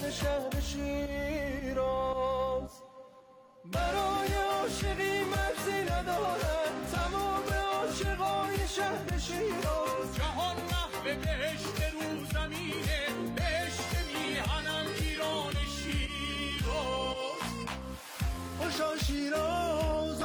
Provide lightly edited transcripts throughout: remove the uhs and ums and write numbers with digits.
شهر شیراز. برای عاشقی مرزی ندارد تمام عاشقای شهر شیراز. جهان محو بهشت رو زمینه، بهشت میهنم ایران شیراز. خوشا شیراز.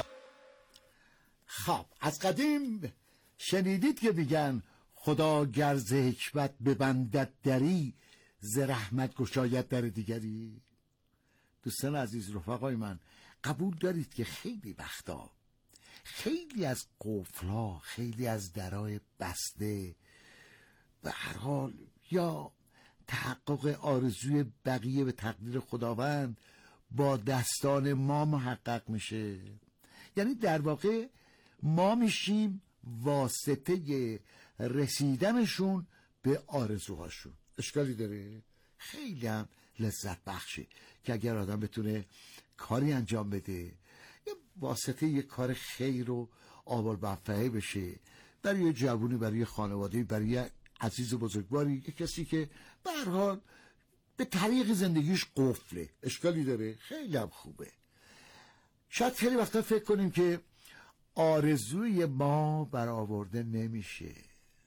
خب از قدیم شنیدید که میگن خدا گر ز حکمت ببندد دری، ز رحمت گشاید در دیگری. دوستان عزیز، رفقای من، قبول دارید که خیلی وقتا خیلی از قفل‌ها، خیلی از درای بسته به هر حال یا تحقق آرزوی بقیه به تقدیر خداوند با دستان ما محقق میشه. یعنی در واقع ما میشیم واسطه رسیدنشون به آرزوهاشون. اشکالی داره؟ خیلی هم لذت بخشه که اگر آدم بتونه کاری انجام بده، یه واسطه یه کار خیر و آبالمنفعه بشه برای یه جوونی، برای یه خانواده، برای یه عزیز بزرگواری، یه کسی که به هر حال به طریق زندگیش قفله. اشکالی داره؟ خیلی هم خوبه. شاید خیلی وقتا فکر کنیم که آرزوی ما برآورده نمیشه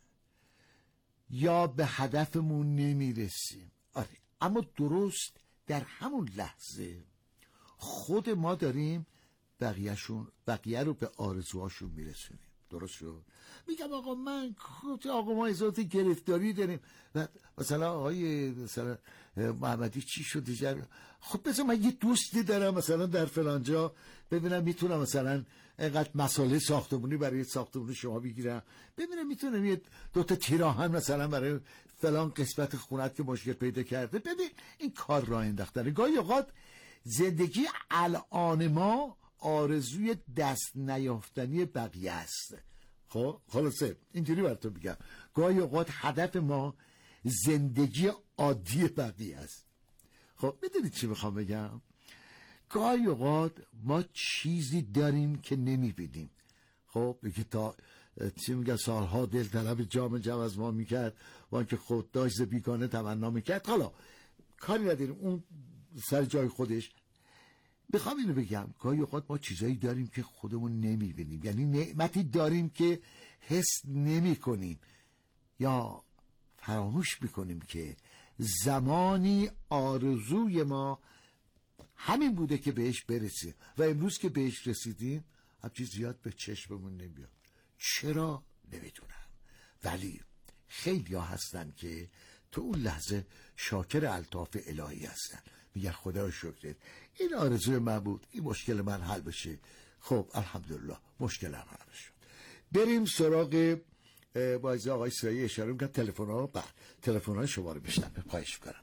یا به هدفمون نمیرسیم. آره، اما درست در همون لحظه خود ما داریم بقیه رو به آرزوهاشون میرسونیم. درست شد؟ میگم آقا من آقا ما ازات گرفتاری داریم و مثلا آقای مثلا محمدی چی شده؟ خب مثلا من یه دوستی دارم مثلا در فلانجا، ببینم میتونم مثلا اینقدر مسائل ساختمونی برای ساختمون شما بگیرم، ببینم میتونم یه دوتا تیراهن مثلا برای فلان قسمت خونت که مشکل پیدا کرده. ببین این کار راه انداختنه. گاهی اوقات زندگی الان ما آرزوی دست نیافتنی بقیه است. خب خلاصه اینجوری براتون بگم، گاهی اوقات هدف ما زندگی عادی بقیه است. خب میدونید چی میخوام بگم؟ گاهی اوقات ما چیزی داریم که نمیبینیم. خب بگی تا چی میگه سالها دل طلب جام از ما میکرد وان که خود داشت بیگانه تمنا میکرد. حالا کاری نداریم، اون سر جای خودش. بخوام اینو بگم گاهی اوقات ما چیزایی داریم که خودمون نمیبینیم، یعنی نعمتی داریم که حس نمی کنیم یا فراموش میکنیم که زمانی آرزوی ما همین بوده که بهش برسیم و امروز که بهش رسیدیم همچی زیاد به چشممون نمیاد. چرا؟ نمیدونم، ولی خیلی ها هستن که تو اون لحظه شاکر الطاف الهی هستن، میگن خدا شکرت، این آرزوی من بود، این مشکل من حل بشه. خب الحمدلله مشکل هم حل شد. بریم سراغ بایزه آقای سرایی. اشاره میکنم تلفن ها شما رو بشنم، خواهش کنم.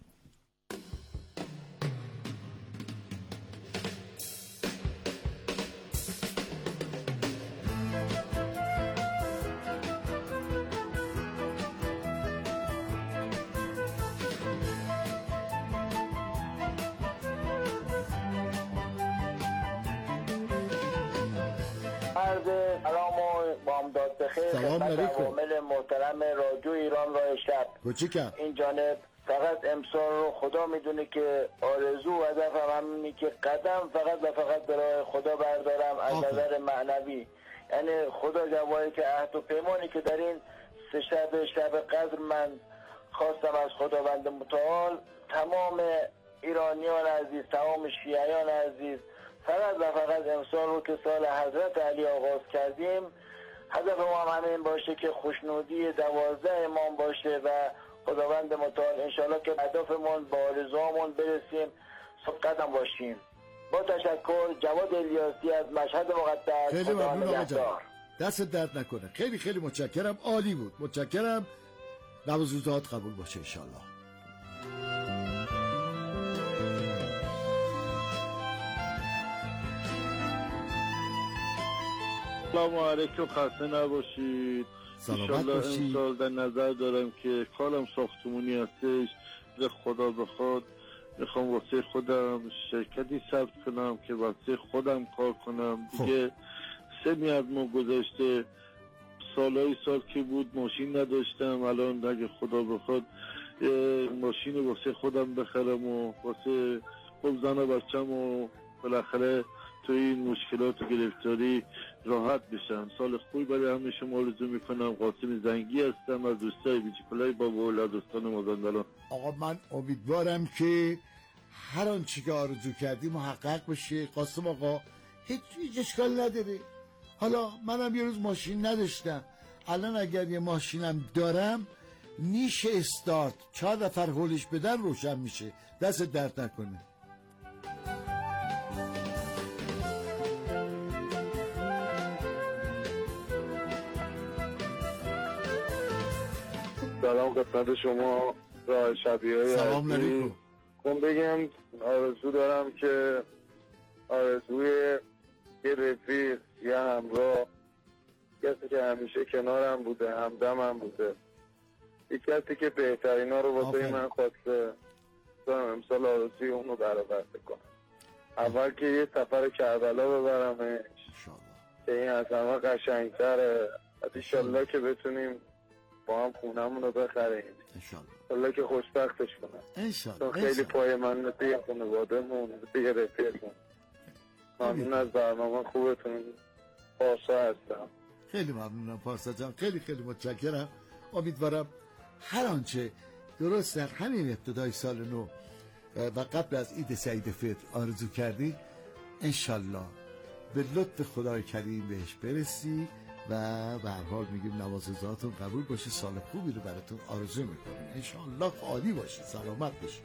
سلام و بامداد بخیر. سلام علیکم. عامل محترم رادیو ایران راه شب این جانب. فقط امسال رو خدا میدونه که آرزو و هدفم همینه که قدم فقط و فقط برای خدا بردارم از نظر معنوی. یعنی خدا جوایی که عهد و پیمانی که در این 3 شب قدر من خواستم از خداوند متعال، تمام ایرانیان عزیز، تمام شیعیان عزیز، فقط و فقط امسال رو که سال حضرت علی آغاز کردیم، هدف ما هم همین باشه که خوشنودی 12 امام باشه و خداوند متعال انشالله که هدفمون با آرزوامون برسیم، صبح قدم باشیم. با تشکر، جواد الیاسی از مشهد مقدس. خیلی ممنون آقا جان، دست درد نکنه. خیلی خیلی متشکرم، عالی بود، متشکرم. نوازوزات قبول باشه انشالله. سلام علیکم، خسته نباشید. سلامت باشید. امسال در نظر دارم که کارم ساختمونی هستش، به خدا بخواد میخوام واسه خودم شرکتی ثبت کنم که واسه خودم کار کنم. دیگه 3 ماه گذشته، سال که بود ماشین نداشتم. الان اگه خدا بخواد ماشین واسه خودم بخرم و واسه خب زن و بچم و بالاخره تو این مشکلات و گرفتاری راحت بشم. سال خوبی برای همه شما آرزو میکنم. قاسم زنگی هستم از دوستای بیچکلای بابا و دوستان مازندران. آقا من امیدوارم که هر آنچه که آرزو کردی محقق بشه. قاسم آقا هیچ اشکال نداره. حالا منم یه روز ماشین نداشتم، الان اگر یه ماشینم دارم نیش استارت 4 نفر هولش بدن روشن میشه. دست درد نکنه. سلام خدمت شما راه شبیه. سلام علیکم. بگم آرزو دارم که آرزوی یه رفیق، یه همراه، کسی که همیشه کنارم بوده، همدمم بوده، یه کسی که بهترین ها رو واسه من خواسته، دارم امسال آرزوی اون رو برآورده کنم. اول که یه سفر کربلا ببرمش که این از همه قشنگتره. انشالله که بتونیم با هم خونمون رو بخریم. انشالله که خوشبختش کنم. چون خیلی پای من مثل یه خانواده مون، مثل یه رفیقمون. ممنون از برنامه خوبتون. پارسا هستم. خیلی ممنونم پارسا جان، خیلی خیلی متشکرم. امیدوارم هر آنچه درست در همین ابتدای سال نو و قبل از عید سعید فطر آرزو کردی انشالله به لطف خدای کریم بهش برسی و به هر حال میگیم نوازشاتون قبول باشه. سال خوبی رو براتون آرزو میکنیم. انشالله عالی باشه، سلامت بشه.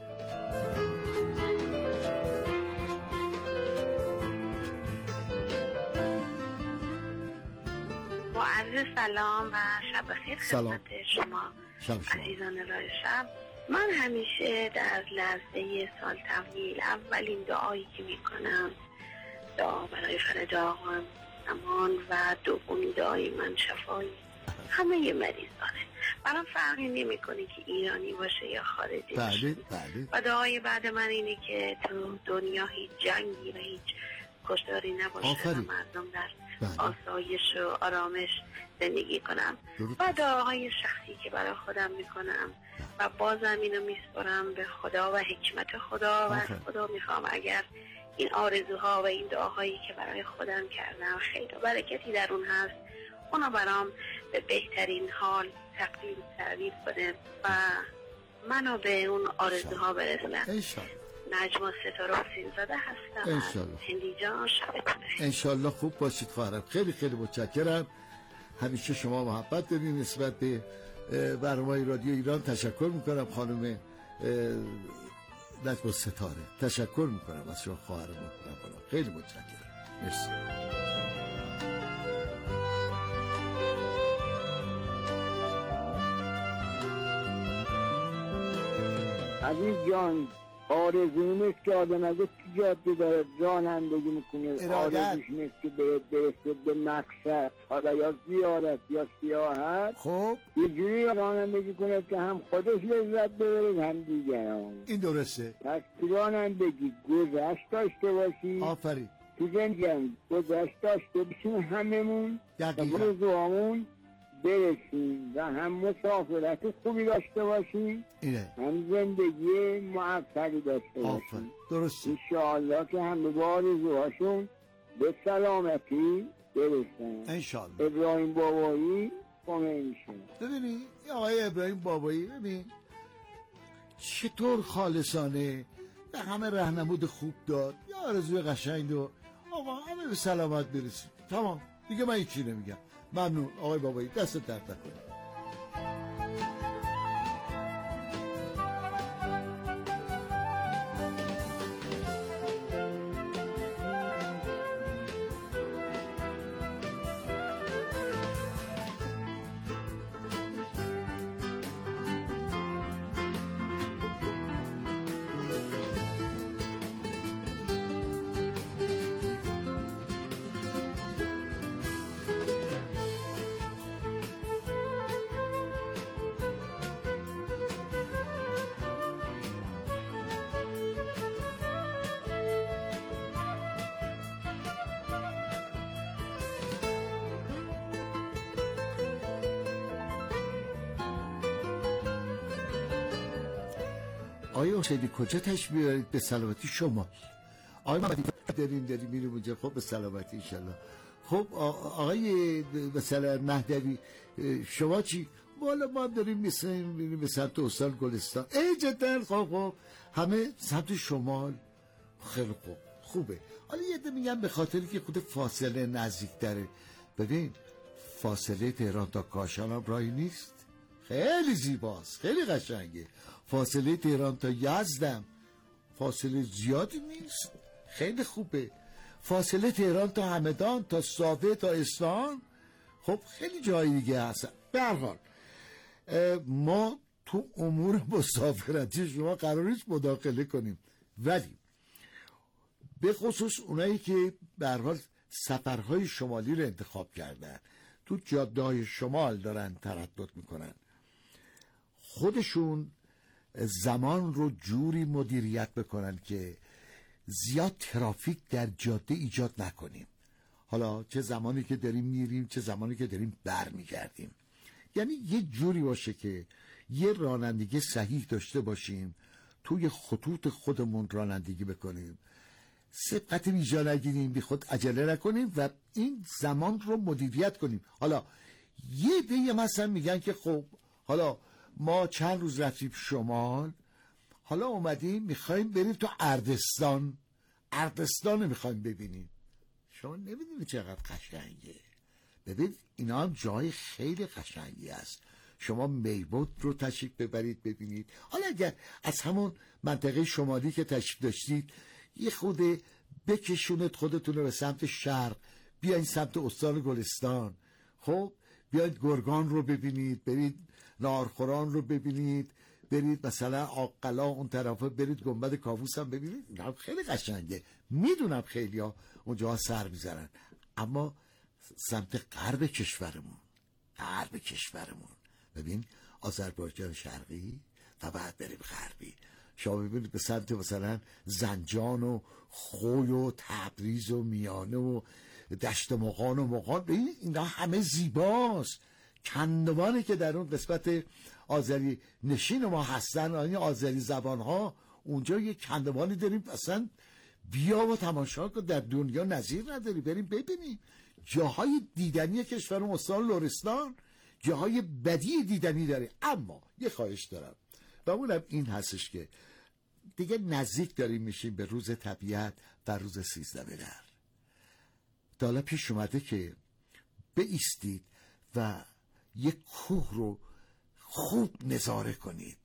با عرض سلام و شب بخیر خدمت شما عزیزان راه شب. من همیشه در لحظه سال تحویل اولین دعایی که میکنم دعا برای فرج امان و دومی دعای من شفای همه مریضانه. برام فرقی نمیکنه که ایرانی باشه یا خارجی باشه. و دعای بعد من اینه که تو دنیا هیچ جنگی و هیچ کشتاری نباشه و مردم در آسایش و آرامش زندگی کنم. و دعاهای شخصی که برای خودم میکنم و بازم اینو میسپرم به خدا و حکمت خدا و خدا میخوام اگر این آرزوها و این دعاهایی که برای خودم کردم خیر و برکتی در اون هست، اونا برام به بهترین حال تقدیم تعبیر کنه و منو به اون آرزوها برسونم. نجم ستاره حسین زاده هستم. هندی جان شبتون بخیر. انشالله خوب باشید خواهرم. خیلی خیلی متشکرم. همیشه شما محبت دارین نسبت به برنامه رادیو ایران. تشکر میکنم خانم نجم ستاره. تشکر میکنم از شما خواهر محترم. خیلی متشکرم. مرسی. عزیز جان، آرزو نیست که آدم از جاده داره رانندگی میکنه، آرزوش نیست که برسه به مقصد، حالا یا زیارت یا سیاحت، خب یه جوری رانندگی کنه که هم خودش لذت ببره هم دیگران. این درسته. پس تو رانندگی گذشت داشته باشی. آفرین. تو زندگی گذشت داشته باشیم هممون و روزوامون برسیم و هم مسافرت خوبی داشته باشیم، هم زندگی موفقی داشته باشیم. درست. انشاءالله که همه با آرزوهاشون به سلامتی برسن. انشاءالله. ابراهیم بابایی خمینی شد. ببینی آقای ابراهیم بابایی، ببین چطور خالصانه به همه راهنمود خوب داد، یا آرزوی قشنگ و آقا همه به سلامت برسیم. تمام دیگه من هیچی نمیگم. ممنون آقای بابایی، دست درد نکنه. آقای حسینی کجا تشریف میبرید؟ به سلامتی شما. آقای محمدی داریم میریم اونجا. خب به سلامتی انشالله. خب آقای مثلا مهدوی شما چی؟ والا ما داریم میریم به سمت استان گلستان. ای جدا. خب همه سمت شمال. خیلی خوبه. حالا یه ده میگم به خاطری که خود فاصله نزدیک داره. ببین فاصله تهران تا کاشان هم راهی نیست، خیلی زیباست، خیلی قشنگه. فاصله تهران تا یزدم فاصله زیادی نیست، خیلی خوبه. فاصله تهران تا همدان، تا ساوه، تا اصفهان، خب خیلی جای دیگه هست. به هر حال ما تو امور مسافرتی شما قرار نیست مداخله کنیم، ولی به خصوص اونایی که به هر حال سفرهای شمالی رو انتخاب کردن، تو جاده‌های شمال دارن تردد میکنن، خودشون زمان رو جوری مدیریت بکنن که زیاد ترافیک در جاده ایجاد نکنیم. حالا چه زمانی که داریم میریم چه زمانی که داریم برمیگردیم، یعنی یه جوری باشه که یه رانندگی صحیح داشته باشیم، توی خطوط خودمون رانندگی بکنیم، سبقت ویژا نگیریم، بی خود عجله نکنیم و این زمان رو مدیریت کنیم. حالا یه دیگه مثلا میگن که خب حالا ما چند روز رفتیم شمال، حالا اومدیم میخوایم بریم تو اردستان رو میخوایم ببینیم. شما نمیدونید چقدر قشنگه. ببین اینا هم جای خیلی قشنگی است. شما میبود رو تشریف ببرید ببینید. حالا اگر از همون منطقه شمالی که تشریف داشتید یه خود بکشونید خودتون رو به سمت شرق، بیاین سمت استان گلستان، خب بیاید گرگان رو ببینید، برید نارخوران رو ببینید، برید مثلا آقلا اون طرفا، برید گنبد کاووس هم ببینید. اینا خیلی قشنگه. میدونم خیلی ها اونجا سر میزنن، اما سمت غرب کشورمون ببین آذربایجان شرقی و بعد بریم غربی. شما ببینید به سمت مثلا زنجان و خوی و تبریز و میانه و دشت مغان و مغان، ببین اینا همه زیباست. کندوانی که در اون قسمت آذری نشین ما هستن، یعنی آذری زبان ها، اونجا یه کندوانی داریم اصلا بیا و تماشا کن، در دنیا نظیر نداری، بریم ببینیم. جاهای دیدنی کشور استان لرستان جاهای بدی دیدنی داره. اما یه خواهش دارم و اونم این هستش که دیگه نزدیک داریم میشیم به روز طبیعت و روز 13 بدر. حالا پیش اومده که بایستید و یک کوه رو خوب نظاره کنید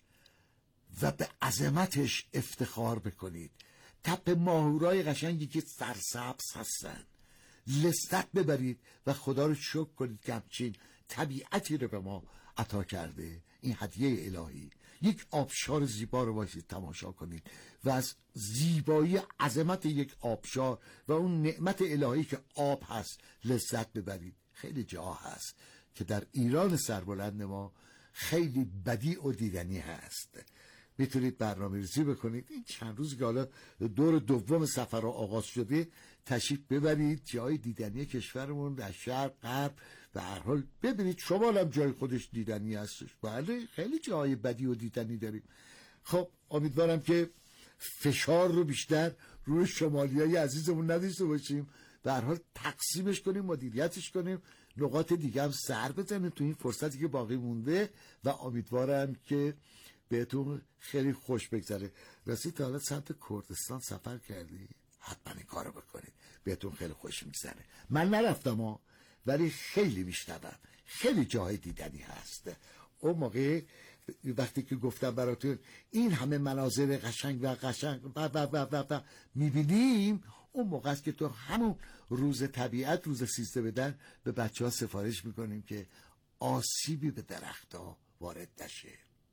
و به عظمتش افتخار بکنید. تپه ماهورای قشنگی که سرسبز هستن لذت ببرید و خدا رو شکر کنید که همچین طبیعتی رو به ما عطا کرده. این هدیه الهی. یک آبشار زیبا رو باشید تماشا کنید و از زیبایی عظمت یک آبشار و اون نعمت الهی که آب هست لذت ببرید. خیلی جا هست که در ایران سربلند ما خیلی بدیع و دیدنی هست. میتونید برنامه‌ریزی بکنید این چند روز که حالا دور دوم سفر رو آغاز شده تشریف ببرید جای دیدنی کشورمون در شرق غرب و هر حال ببینید. شمال هم جای خودش دیدنی هستش. بله خیلی جای بدی و دیدنی داریم. خب امیدوارم که فشار رو بیشتر روی شمالیای عزیزمون نداشته باشیم، به هر حال تقسیمش کنیم، مدیریتش کنیم، نقاط دیگه هم سر بزنیم تو این فرصتی که باقی مونده و امیدوارم که بهتون خیلی خوش بگذره. راستی تا حالا سمت کردستان سفر کردی؟ حتما این کارو بکنید، بهتون خیلی خوش میگذره. من نرفتم ولی خیلی میشنوم، خیلی جای دیدنی هست. اون موقع وقتی که گفتم براتون این همه مناظر قشنگ و میبینیم، اون موقع است که تو همون روز طبیعت، روز 13 بدر، به بچه ها سفارش میکنیم که آسیبی به درخت‌ها وارد نشه،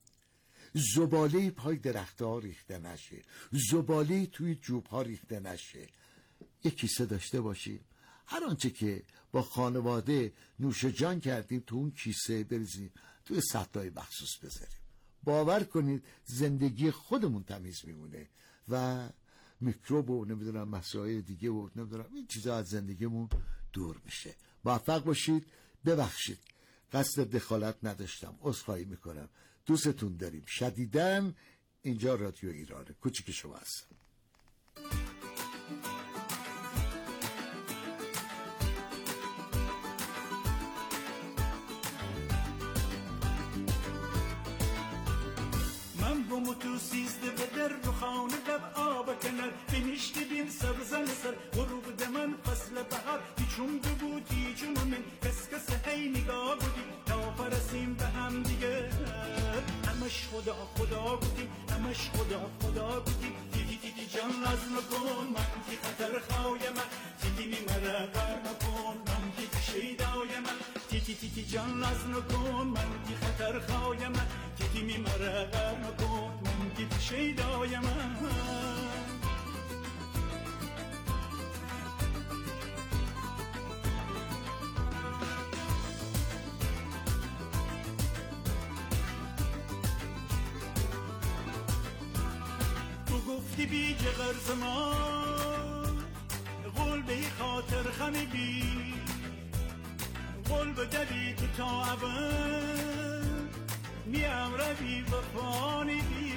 زباله پای درخت‌ها ریخته نشه، زباله توی جوب‌ها ریخته نشه. یک کیسه داشته باشیم، هر آنچه که با خانواده نوش جان کردیم تو اون کیسه بریزیم، توی سطلای مخصوص بذاریم. باور کنید زندگی خودمون تمیز میمونه و میکروب و نمیدونم مسائل دیگه و نمیدونم این چیزا از زندگیمون دور میشه. موفق باشید. ببخشید قصد دخالت نداشتم، عذرخواهی میکنم. دوستتون داریم شدیداً. اینجا رادیو ایرانه، کوچیک شما هستم. تو سیزده به در رو خانه دب آب کنر بینشتی بین سبزن سر غروب دمن فصل بهار هیچون بود هیچون من کس هی نگاه بودی تا فرسیم به هم دیگه همش خدا خدا بودی همش خدا خدا بودی دیدی جان لازم کن من کی خطر خواهی من دیدی میمره غر نکن من کی شیدای من دیدی جان لازم کن من کی خطر خواهی من دیدی میمره غر نکن من کی شیدای من گفتی بی جغر ما قول به خاطر خمی بی قول بدبی تو تا ابد میم روی وفانی بی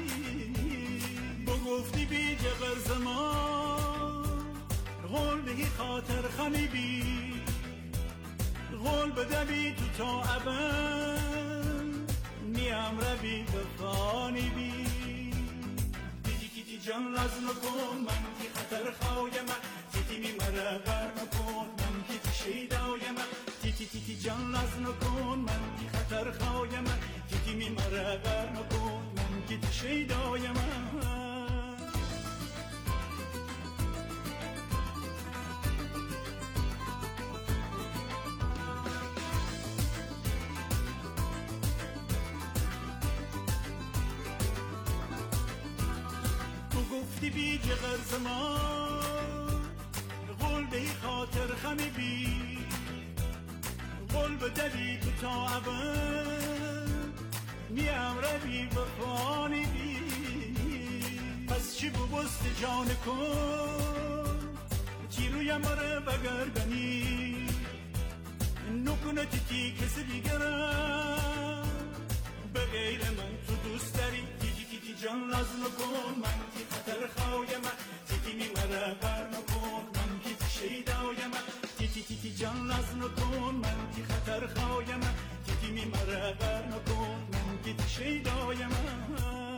گفتی بی جغر ما قول به خاطر خمی بی قول بدبی تو تا ابد میم روی وفانی بی جان لازم کن من کی خطر خواهی من تیتی میمره غر نکن من کی شیدای من تیتی جان لازم کن من کی خطر خواهی من تیتی میمره غر نکن من کی شیدای من گفتی بی جغر ما قول به خاطر خمی بی قول بدبی تو تا ابد میم روی وفانی بی پس چی ببست جان کن تیرویم مره بگردنی نکنه تیتی کسی دیگرم به غیر من تو دوست داری جان لازم کن من کی خطر خواهی من تیتی میمره غر نکن من کی شیدای من تیتی جان لازم کن من کی خطر خواهی من تیتی میمره غر نکن من کی شیدای من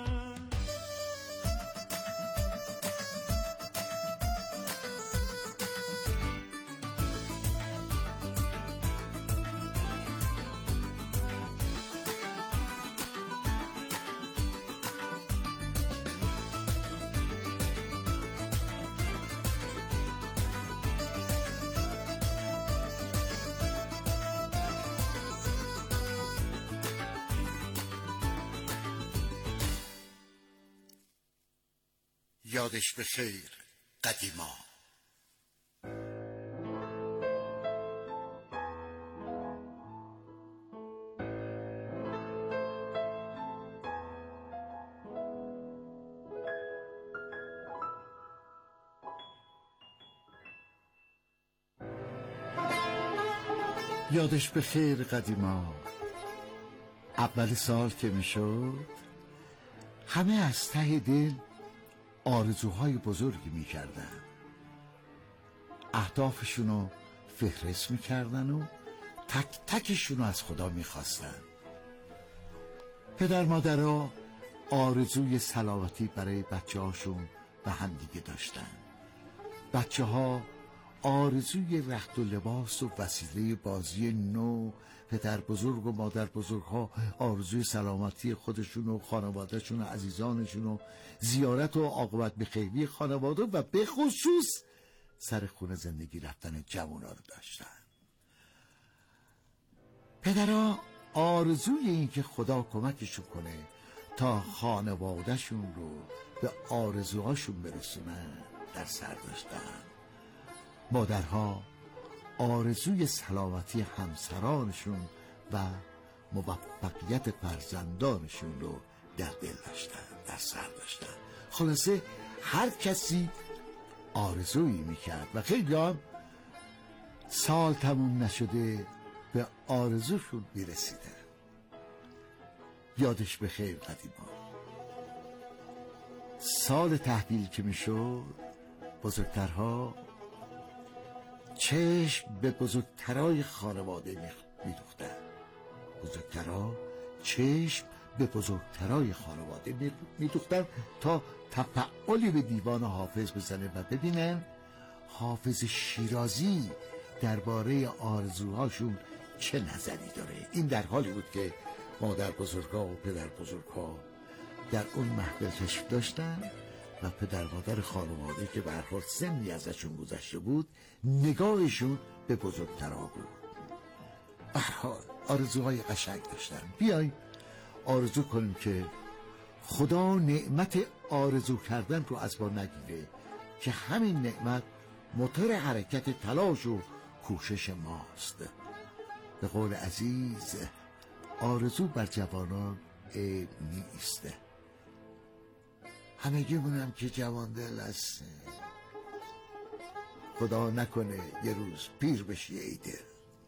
یادش به خیر قدیما. یادش به خیر قدیما. اول سال که میشد همه از ته دل آرزوهای بزرگی میکردن، اهدافشونو فهرست میکردن و تک تکشونو از خدا میخواستن. پدر مادرها آرزوی سلامتی برای بچه هاشون و همدیگه داشتن. بچه ها آرزوی رخت و لباس و وسیله بازی نو، پدر بزرگ و مادر بزرگ ها آرزوی سلامتی خودشون و خانوادهشون و عزیزانشون و زیارت و عاقبت به خیری خانواده و به خصوص سر خونه زندگی رفتن جوونا رو داشتن. پدرها آرزوی این که خدا کمکشون کنه تا خانوادهشون رو به آرزوهاشون برسونن در سر داشتن. مادرها آرزوی سلامتی همسرانشون و موفقیت فرزندانشون رو در دل داشتن، در سر داشتن. خلاصه هر کسی آرزویی میکرد و خیلی هم سال تموم نشده به آرزوشون میرسیدن. یادش به خیر قدیما. سال تحویل که میشد بزرگترها چشم به بزرگترای خانواده میدوختن. بزرگترها چشم به بزرگترای خانواده میدوختن تا تفعالی به دیوان حافظ بزنه و ببینن حافظ شیرازی درباره آرزوهاشون چه نظری داره. این در حالی بود که مادر بزرگا و پدر بزرگا در اون محفل تشریف داشتن و پدر مادر خانواده که به هر حال سنی ازشون گذشته بود نگاهشون به بزرگترها بود. به هر حال آرزوهای قشنگ داشتن. بیایم آرزو کنیم که خدا نعمت آرزو کردن رو از ما نگیره که همین نعمت موتور حرکت تلاش و کوشش ماست. به قول عزیز آرزو بر جوانان عیب نیست. همگی مونم که جوان دل هست، خدا نکنه یه روز پیر بشی ای دل.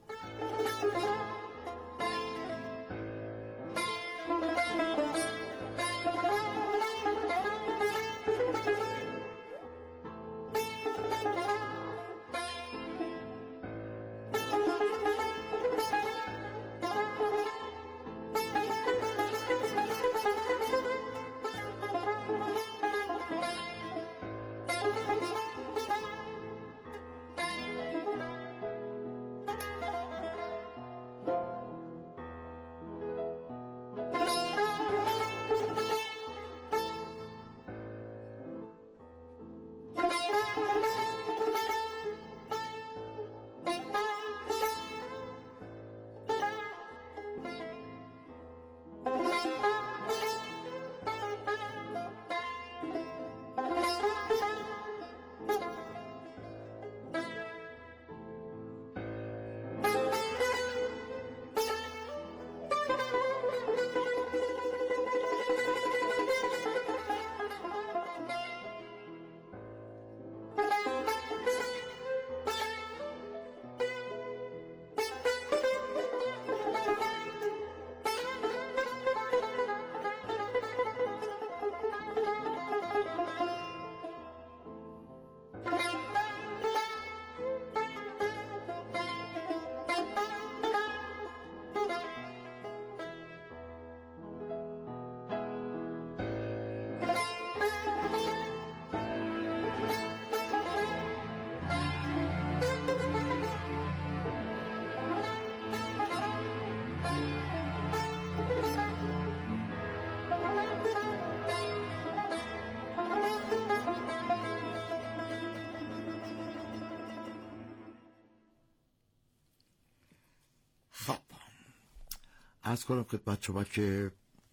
عرض کنم خدمت شما که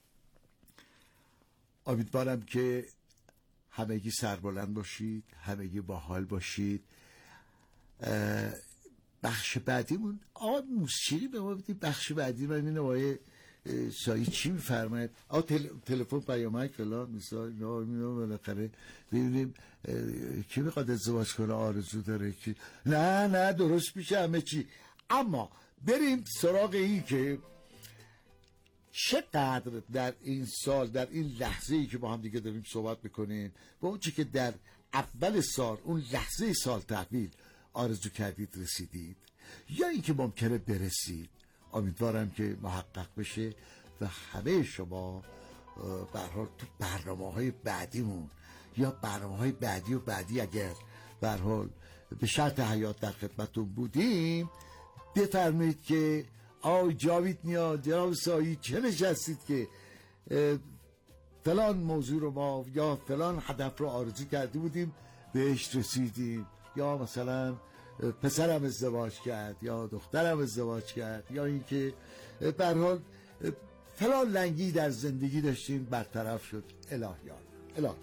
امیدوارم که همگی سربلند باشید، همگی باحال باشید. بخش بعدیمون موسیقی به ما بدید. بخش بعدی من این آقای سایی چی میفرماید؟ تلفن پیامک فلان مثلا بالاخره ببینیم کی میخواد ازدواج کنه، آرزو داره کی نه درست میشه همه چی. اما بریم سراغ این که چقدر در این سال، در این لحظه‌ای که با هم دیگه داریم صحبت میکنیم، با اون چی که در اول سال، اون لحظه سال تحویل آرزو کردید رسیدید یا اینکه ممکنه برسید. امیدوارم که محقق بشه و همه شما به هر حال تو برنامه‌های بعدیمون یا برنامه‌های بعدی و بعدی اگر به هر حال به شرط حیات در خدمتتون بودیم بفرمایید که آی جاوید نیاد یا سایی چه نشستید که فلان موضوع رو ما یا فلان هدف رو آرزو کرده بودیم بهش رسیدیم، یا مثلا پسرم ازدواج کرد یا دخترم ازدواج کرد، یا اینکه به هر حال فلان لنگی در زندگی داشتیم برطرف شد. الهیان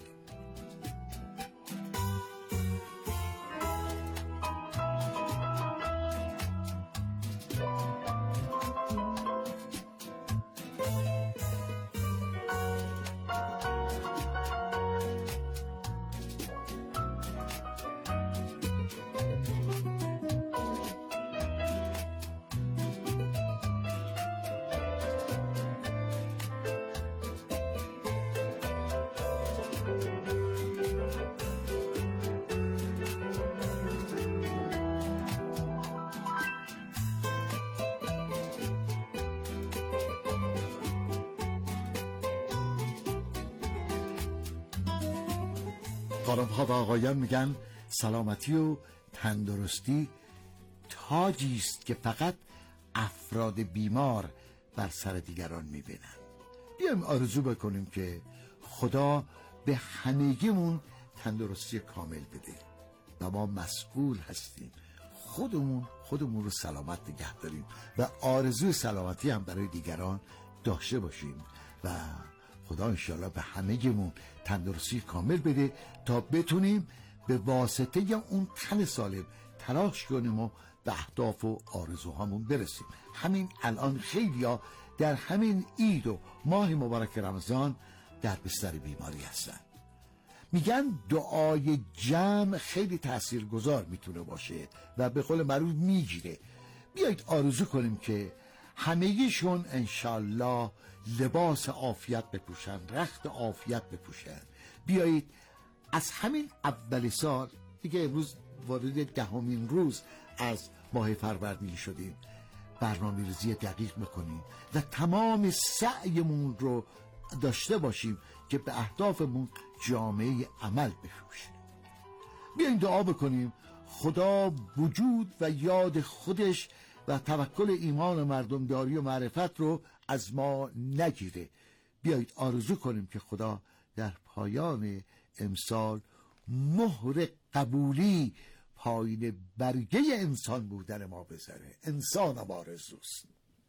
خانم ها و آقایان میگن سلامتی و تندرستی تاجی است که فقط افراد بیمار بر سر دیگران میبینن. بیایم آرزو بکنیم که خدا به همگیمون تندرستی کامل بده و ما مسئول هستیم خودمون رو سلامت نگه داریم و آرزوی سلامتی هم برای دیگران داشته باشیم و خدا انشالله به همگیمون تندرستی کامل بده تا بتونیم به واسطه اون تن سالم تلاش کنیم و به اهداف و آرزوهامون برسیم. همین الان خیلیا در همین عید و ماه مبارک رمضان در بستر بیماری هستن. میگن دعای جمع خیلی تاثیرگذار میتونه باشه و به قول معروف میگیره. بیایید آرزو کنیم که همگیشون انشالله لباس عافیت بپوشن، رخت عافیت بپوشن. بیایید از همین اول سال دیگه امروز وارد 10مین روز از ماه فروردین شدیم، برنامه‌ریزی دقیق میکنیم و تمام سعیمون رو داشته باشیم که به اهدافمون جامعه عمل بپوشیم. بیاییم دعا بکنیم خدا وجود و یاد خودش و توکل ایمان و مردمداری و معرفت رو از ما نگیره. بیایید آرزو کنیم که خدا در پایان امسال مهر قبولی پایین برگه انسان بودن ما بذاره. انسان هم آرزوست.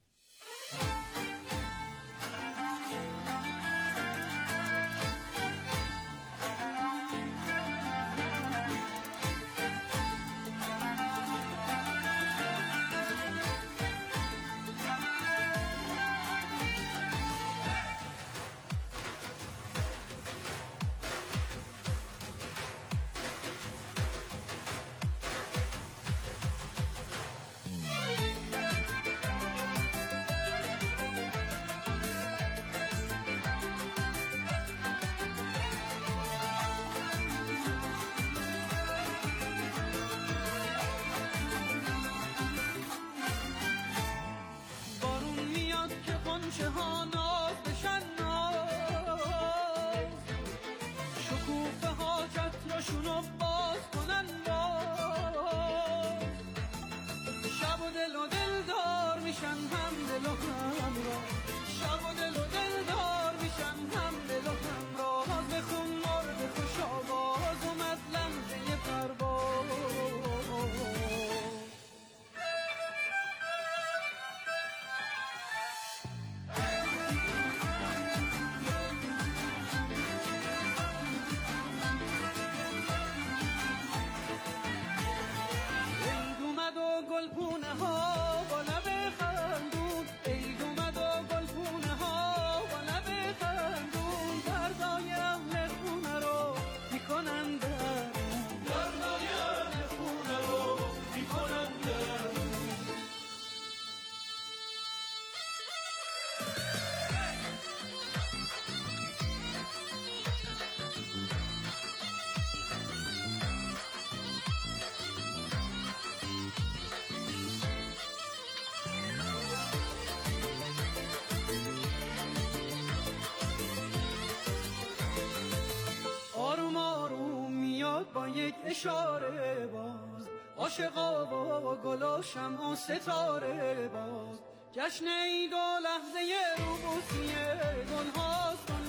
با یک اشاره باز عاشقا و گل و شمع و ستاره باز جشن عید و لحظه روبوسی گل هاست